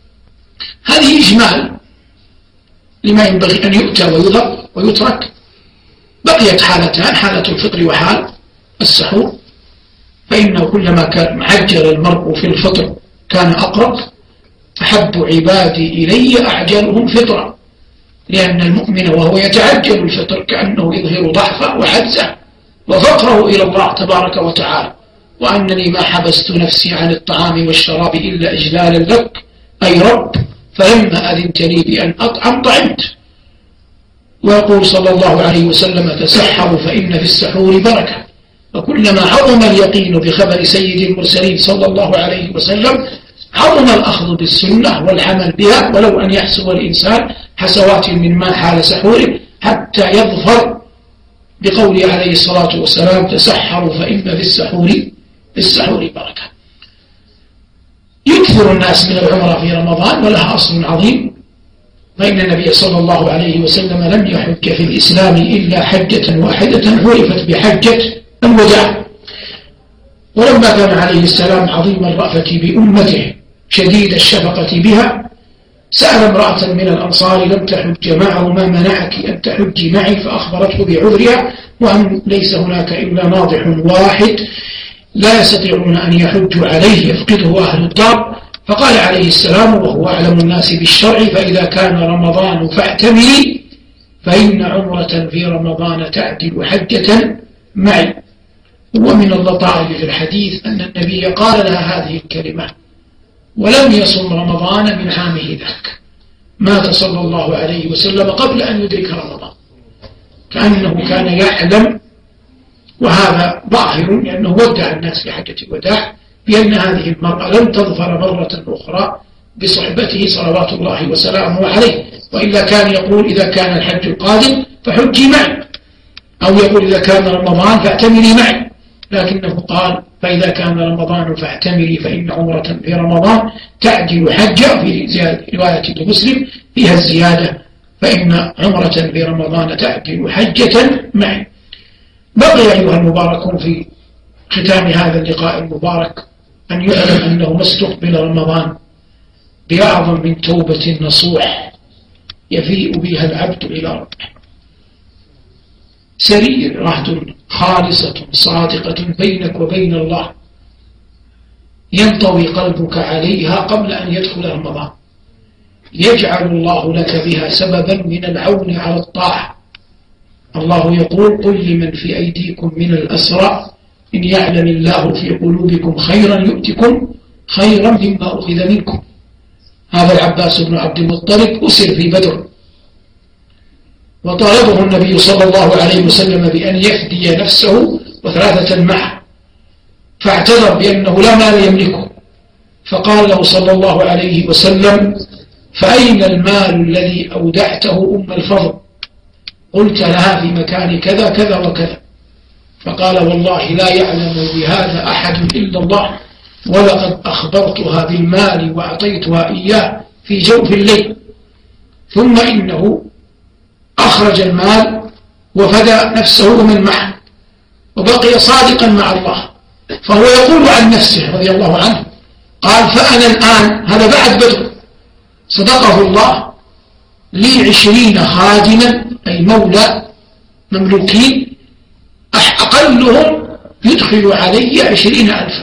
[SPEAKER 3] هذه إجمال لما ينبغي أن يؤتى ويضر ويترك. بقيت حالتان: حالة الفطر وحال السحور. فإنه كلما كان عجل المرء في الفطر كان أقرب. أحب عبادي إلي أعجلهم فطرا، لأن المؤمن وهو يتعجل الفطر كأنه يظهر ضعفه وعجزه وفقره إلى الله تبارك وتعالى. وأنني ما حبست نفسي عن الطعام والشراب إلا إجلالا لك أي رب، فلما أذنت لي بأن أطعم طعمت. ويقول صلى الله عليه وسلم: تسحروا فإن في السحور بركة. وكلما عظم اليقين بخبر سيد المرسلين صلى الله عليه وسلم حرم الأخذ بالسنة والعمل بها ولو أن يحسب الإنسان حسوات من ماء حال سحوره حتى يظفر بقوله عليه الصلاة والسلام تسحروا فإن في السحور بركة. يكثر الناس من العمرة في رمضان ولها أصل عظيم، فإن النبي صلى الله عليه وسلم لم يحج في الإسلام إلا حجة واحدة عرفت بحجة الوداع، ولما كان عليه السلام عظيم الرأفة بأمته شديد الشفقة بها سأل امرأة من الأنصار لم تحج معه ما منعك أن تحجي معي، فأخبرته بعذرها وأن ليس هناك إلا ناضح واحد لا يستطيعون أن يحجوا عليه يفقده أهل الدار. فقال عليه السلام وهو أعلم الناس بالشرع فإذا كان رمضان فاعتمري فإن عمرة في رمضان تعدل حجة معي. ومن اللطائف في الحديث أن النبي قال لها هذه الكلمات ولم يصم رمضان من عامه ذاك، مات صلى الله عليه وسلم قبل أن يدرك رمضان، كأنه كان يعلم، وهذا ظاهر لأنه ودع الناس في حجة الوداع بأن هذه المرأة لن تظفر مرة أخرى بصحبته صلوات الله وسلامه عليه، وإلا كان يقول إذا كان الحج القادم فحجي معي، أو يقول إذا كان رمضان فاعتمري معي، لكنه قال فإذا كان رمضان فاعتمري فإن عمرة في رمضان تعدل حجة. في رواية مسلم فيها الزيادة فإن عمرة في رمضان تعدل حجة معي. بقي أيها المباركون في ختام هذا اللقاء المبارك أن يعلم أنه ما استقبل رمضان بأعظم من توبة نصوح يفيء بها العبد إلى ربه، سريرة خالصة صادقة بينك وبين الله ينطوي قلبك عليها قبل أن يدخل رمضان، يجعل الله لك بها سببا من العون على الطاعة. الله يقول قل لمن في أيديكم من الأسرى إن يعلم الله في قلوبكم خيرا يؤتكم خيرا مما أخذ منكم. هذا العباس بن عبد المطلب أسر في بدر، وطالبه النبي صلى الله عليه وسلم بأن يفدي نفسه وثلاثة معه، فاعتذر بأنه لا مال يملكه، فقال له صلى الله عليه وسلم فأين المال الذي أودعته أم الفضل؟ قلت لها في مكان كذا كذا وكذا، فقال والله لا يعلم بهذا أحد إلا الله، ولقد أخبرتها بالمال وأعطيتها إياه في جوف الليل، ثم إنه أخرج المال وفدى نفسه ومن معه وبقي صادقا مع الله. فهو يقول عن نفسه رضي الله عنه قال فأنا الآن، هذا بعد بدر، صدقه الله لي 20 خادما أي مولى مملوكين أقلهم يدخل علي 20,000.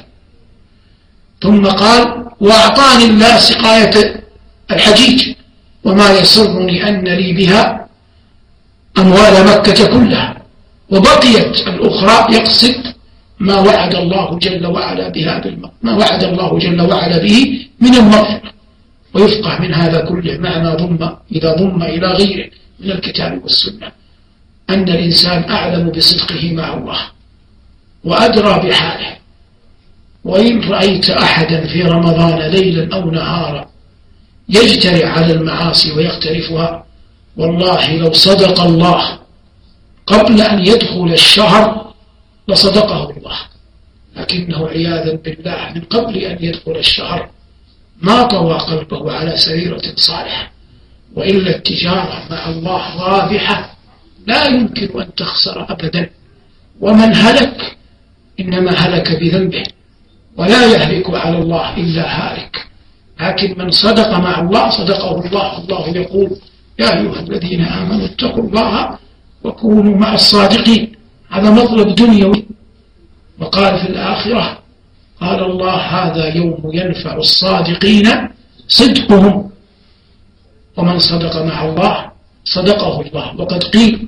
[SPEAKER 3] ثم قال وأعطاني الله سقاية الحجيج وما يسرني أن لي بها أموال مكة كلها، وبقيت الأخرى يقصد ما وعد الله جل وعلا بها ما وعد الله جل وعلا به من المغفرة. ويفقه من هذا كله معنى إذا ضم إلى غيره من الكتاب والسنة أن الإنسان أعلم بصدقه مع الله وأدرى بحاله. وإن رأيت أحدا في رمضان ليلا أو نهارا يجترئ على المعاصي ويقترفها، والله لو صدق الله قبل أن يدخل الشهر لصدقه الله، لكنه عياذا بالله من قبل أن يدخل الشهر ما طوى قلبه على سريرة صالحة، وإلا التجارة مع الله رابحة لا يمكن أن تخسر أبدا. ومن هلك إنما هلك بذنبه، ولا يهلك على الله إلا هالك، لكن من صدق مع الله صدقه الله. الله يقول يا أيها الذين آمنوا اتقوا الله وكونوا مع الصادقين، هذا مطلب دنيوي. وقال في الآخرة قال الله هذا يوم ينفع الصادقين صدقهم، ومن صدق مع الله صدقه الله. وقد قيل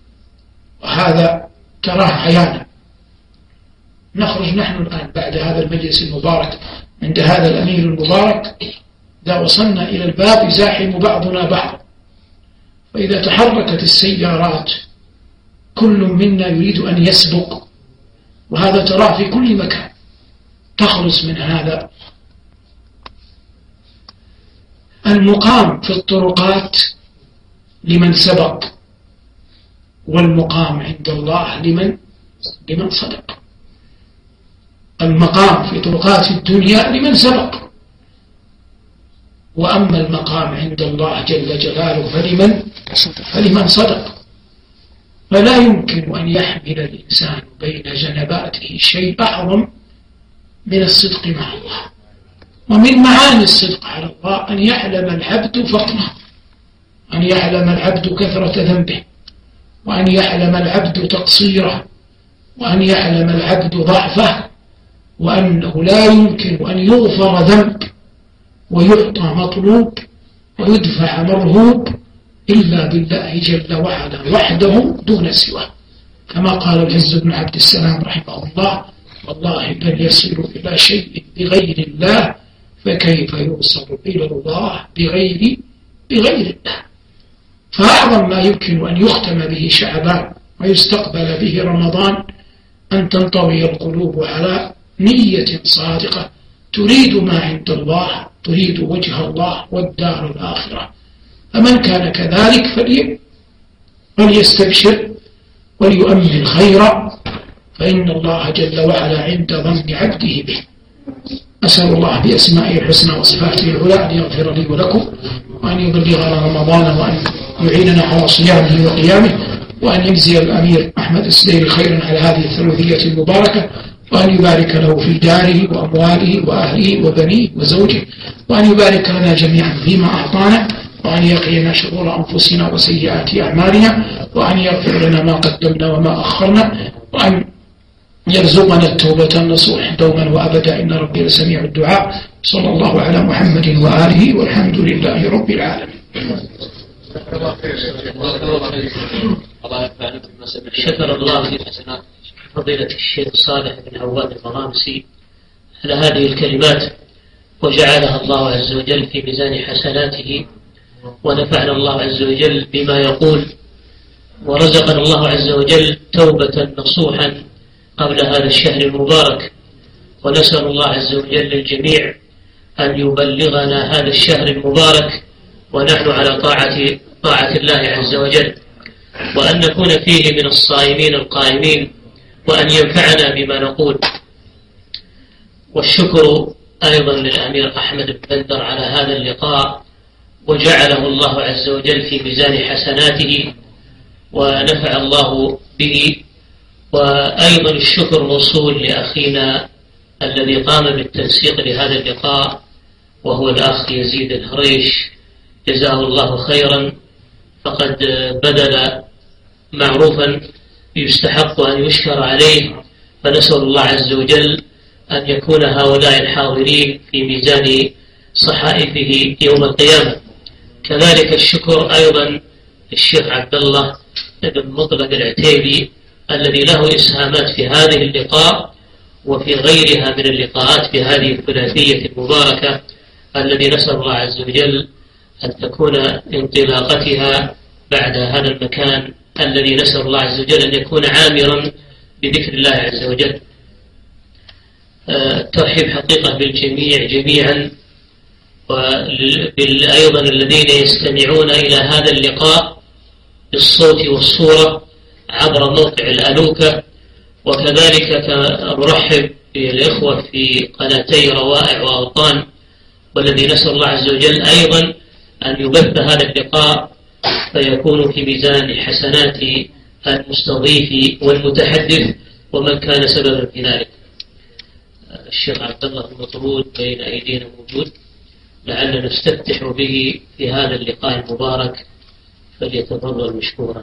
[SPEAKER 3] وهذا تراه عيانا. نخرج نحن الآن بعد هذا المجلس المبارك عند هذا الأمير المبارك، إذا وصلنا إلى الباب يزاحم بعضنا بعض، وإذا تحركت السيارات كل منا يريد أن يسبق، وهذا تراه في كل مكان. تخلص من هذا المقام في الطرقات لمن سبق، والمقام عند الله لمن صدق. المقام في طرقات الدنيا لمن سبق، وأما المقام عند الله جل جلاله فلمن صدق. فلا يمكن أن يحمل الإنسان بين جنباته شيء أعظم من الصدق مع الله. ومن معاني الصدق على الله أن يعلم العبد فقره، أن يعلم العبد كثرة ذنبه، وأن يعلم العبد تقصيره، وأن يعلم العبد ضعفه، وأنه لا يمكن أن يغفر ذنب ويعطى مطلوب ويدفع مرهوب إلا بالله جل وعلا وحده دون سواه، كما قال العز بن عبد السلام رحمه الله: والله بل يصل إلى شيء بغير الله فكيف يوصل إلى الله بغير الله. فأعظم ما يمكن أن يختم به شعبان ويستقبل به رمضان أن تنطوي القلوب على نية صادقة تريد ما عند الله، تريد وجه الله والدار الآخرة. فمن كان كذلك فليستبشر وليؤمن خيرا، فإن الله جل وعلا عند ظن عبده به. أسأل الله بأسمائه الحسنى وصفاته العلى أن يغفر لي ولكم، وأن يبلغنا رمضان، وأن يعيننا على صيامه وقيامه، وأن يجزي الأمير أحمد السديري خيرا على هذه الثلاثية المباركة، وأن يبارك له في داره وأمواله وأهله وبنيه وزوجه، وأن يبارك لنا جميعا فيما أعطانا، وأن يقينا شرور أنفسنا وسيئات أعمالنا، وأن يغفر لنا ما قدمنا وما أخرنا، وأن يرزقنا التوبة النصوح دوما وأبدا، إن ربي لسميع الدعاء. صلى الله على محمد وآله، والحمد لله رب العالمين.
[SPEAKER 2] شكر الله لحسنات فضيلة الشيخ صالح بن عواد البرامسي على هذه الكلمات، وجعلها الله عز وجل في ميزان حسناته، ونفعنا الله عز وجل بما يقول، ورزقنا الله عز وجل توبة نصوحا قبل هذا الشهر المبارك. ونسأل الله عز وجل للجميع أن يبلغنا هذا الشهر المبارك ونحن على طاعة الله عز وجل، وأن نكون فيه من الصائمين القائمين، وأن ينفعنا بما نقول. والشكر أيضا للأمير أحمد بن بندر على هذا اللقاء، وجعله الله عز وجل في ميزان حسناته ونفع الله به. وأيضا الشكر موصول لأخينا الذي قام بالتنسيق لهذا اللقاء، وهو الأخ يزيد الهريش، جزاه الله خيرا، فقد بذل معروفا يستحق أن يشكر عليه. فنسأل الله عز وجل أن يكون هؤلاء الحاضرين في ميزان صحائفه يوم القيامة. كذلك الشكر أيضا للشيخ عبد الله بن مطلق العتيبي الذي له إسهامات في هذه اللقاء وفي غيرها من اللقاءات في هذه الثلاثية المباركة، الذي نسأل الله عز وجل أن تكون انطلاقتها بعد هذا المكان الذي نسأل الله عز وجل أن يكون عامرا بذكر الله عز وجل. الترحيب حقيقة بالجميع جميعا، وأيضا الذين يستمعون إلى هذا اللقاء بالصوت والصورة عبر موقع الألوكة. وكذلك أرحب بالإخوة في قناتي روائع وأوطان، والذي نسأل الله عز وجل أيضا أن يبث هذا اللقاء فيكون في ميزان حسنات المستضيف والمتحدث ومن كان سببا في ذلك. الشيخ عبد الله المطرود بين أيدينا موجود، لعلنا نستفتح به في هذا اللقاء المبارك، فليتفضل مشكورا.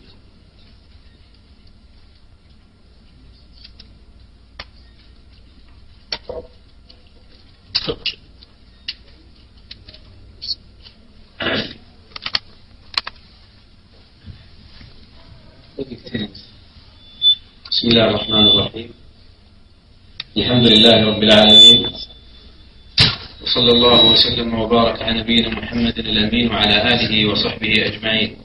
[SPEAKER 4] بسم الله الرحمن الرحيم. الحمد لله رب العالمين، وصلى الله وسلم وبارك على نبينا محمد الأمين وعلى آله وصحبه أجمعين.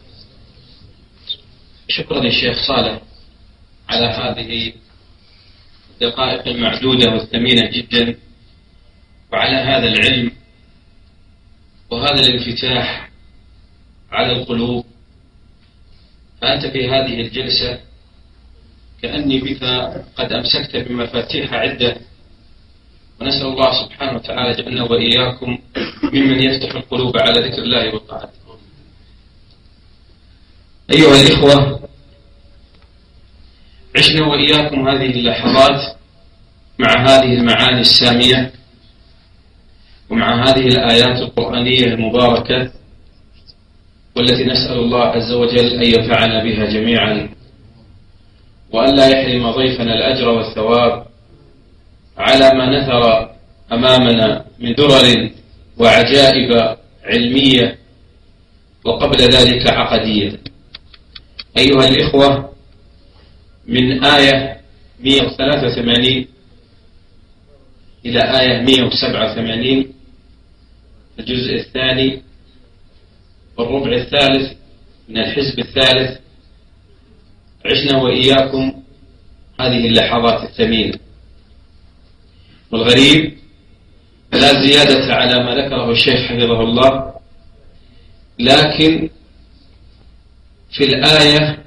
[SPEAKER 4] شكرا للشيخ صالح على هذه الدقائق المعدودة والثمينة جدا، وعلى هذا العلم وهذا الانفتاح على القلوب، فأنت في هذه الجلسة كأني بك قد أمسكت بمفاتيح عدة، ونسأل الله سبحانه وتعالى جعلنا وإياكم ممن يفتح القلوب على ذكر الله وطاعته. أيها الإخوة، عشنا وإياكم هذه اللحظات مع هذه المعاني السامية ومع هذه الآيات القرآنية المباركة، والتي نسأل الله عز وجل أن ينفعنا بها جميعا، وأن لا يحرم ضيفنا الأجر والثواب على ما نثر أمامنا من درر وعجائب علمية وقبل ذلك عقدية. أيها الإخوة، من آية 183 إلى آية 187 الجزء الثاني والربع الثالث من الحزب الثالث، عشنا وإياكم هذه اللحظات الثمينة. والغريب لا زيادة على ما ذكره الشيخ حفظه الله، لكن في الآية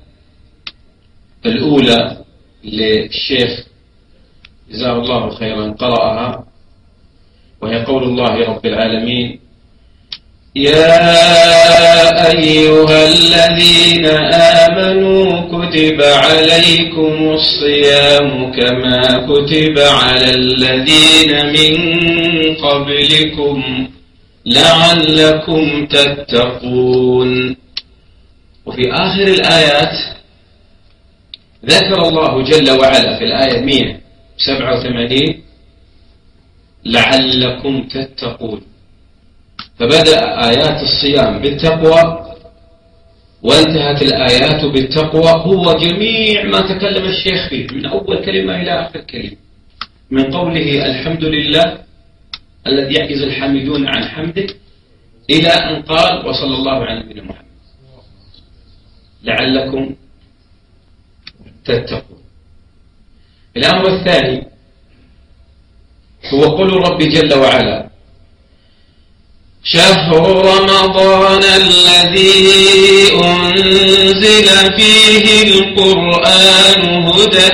[SPEAKER 4] الأولى للشيخ جزاه الله خيرا قرأها، وهي قول الله رب العالمين: يا أيها الذين آمنوا كتب عليكم الصيام كما كتب على الذين من قبلكم لعلكم تتقون. وفي آخر الآيات ذكر الله جل وعلا في الآية 187 لعلكم تتقون، فبدأ آيات الصيام بالتقوى وانتهت الآيات بالتقوى. هو جميع ما تكلم الشيخ فيه من أول كلمة إلى آخر كلمة، من قوله الحمد لله الذي يعجز الحامدون عن حمده إلى أن قال وصلى الله على نبينا محمد لعلكم تتقون. الأمر الثاني هو قول الرب جل وعلا: شهر رمضان الذي أنزل فيه القرآن هدى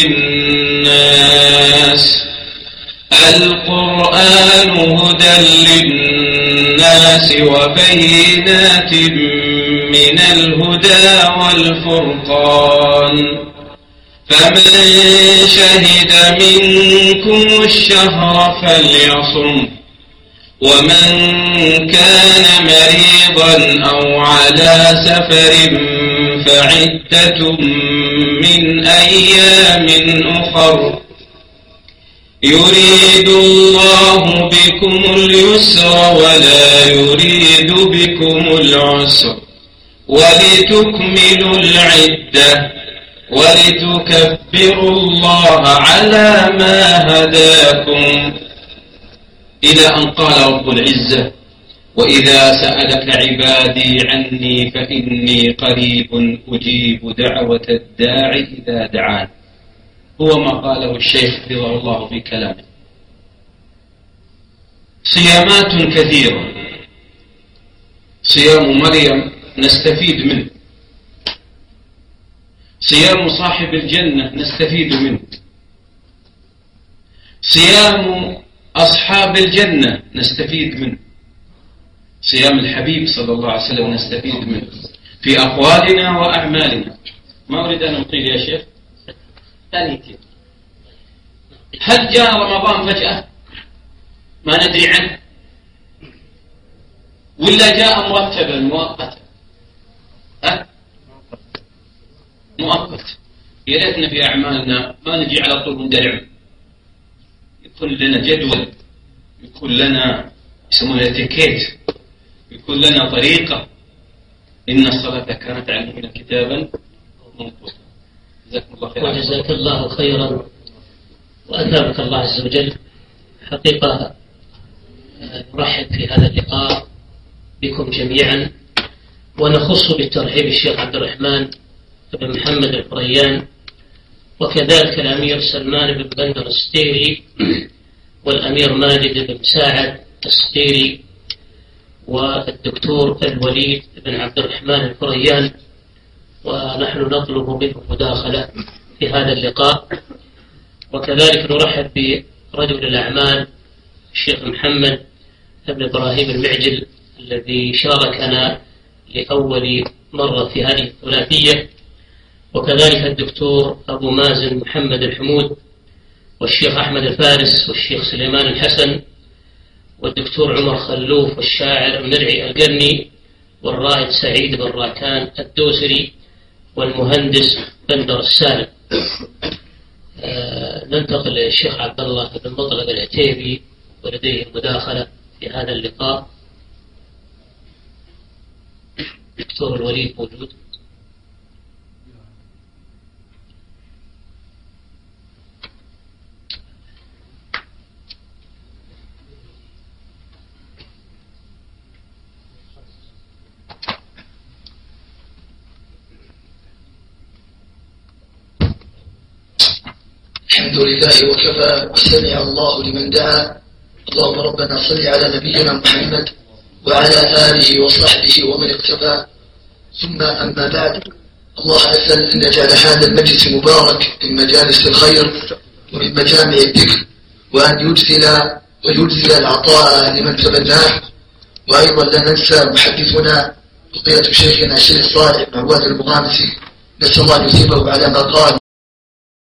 [SPEAKER 4] للناس وبينات من الهدى والفرقان، فمن شهد منكم الشهر فليصم، ومن كان مريضا أو على سفر فعدة من أيام أخر، يريد الله بكم اليسر ولا يريد بكم العسر، ولتكملوا العدة ولتكبروا الله على ما هداكم، إلى أن قال رب العزة: وإذا سألك عبادي عني فإني قريب أجيب دعوة الداعي إذا دعان. هو ما قاله الشيخ حفظه الله في كلامه. صيامات كثيرة، صيام مريم نستفيد منه، صيام صاحب الجنة نستفيد منه، صيام أصحاب الجنة نستفيد منه، صيام الحبيب صلى الله عليه وسلم نستفيد منه في أقوالنا وأعمالنا. ما أريد أن أطيل يا شيخ. هل جاء رمضان فجأة ما ندري عنه، ولا جاء مرتبا مؤقتا؟ مؤقت. يا ريتنا في أعمالنا ما نجي على طول مندلع، يكون لنا جدول، يكون لنا يسمونها اتيكيت، يكون لنا طريقة. إن الصلاة كانت على المؤمنين كتابا موقوتا. جزاكم الله خيرا.
[SPEAKER 2] وجزاك الله خيرا وأثابك الله عز وجل. حقيقة نرحب في هذا اللقاء بكم جميعا، ونخص بالترحيب الشيخ عبد الرحمن بن محمد الفريان، وكذلك الأمير سلمان بن بندر الستيري، والأمير ماجد بن ساعد الستيري، والدكتور الوليد بن عبد الرحمن الفريان، ونحن نطلب منه مداخلة في هذا اللقاء. وكذلك نرحب برجل الأعمال الشيخ محمد بن إبراهيم المعجل الذي شاركنا لأول مرة في هذه الثلاثية، وكذلك الدكتور أبو مازن محمد الحمود، والشيخ أحمد الفارس، والشيخ سليمان الحسن، والدكتور عمر خلوف، والشاعر المرعي القرني، والرائد سعيد بن راكان الدوسري، والمهندس بندر السالم. ننتقل للشيخ عبد الله بن مطلق العتيبي ولديه مداخلة في هذا اللقاء. دكتور الوليد موجود؟
[SPEAKER 5] الحمد لله وكفى وسمع الله لمن دعا. اللهم ربنا صل على نبينا محمد وعلى آله وصحبه ومن اقتفى. ثم أما بعد، الله أسأل أن يجعل هذا المجلس مبارك من مجالس الخير ومن مجامع الذكر، وأن يجزل العطاء لمن تبناه. وأيضا لا ننسى محدثنا فضيلة شيخنا الشيخ صالح بن عواد المغامسي، نسأل الله أن يثيبه على ما قال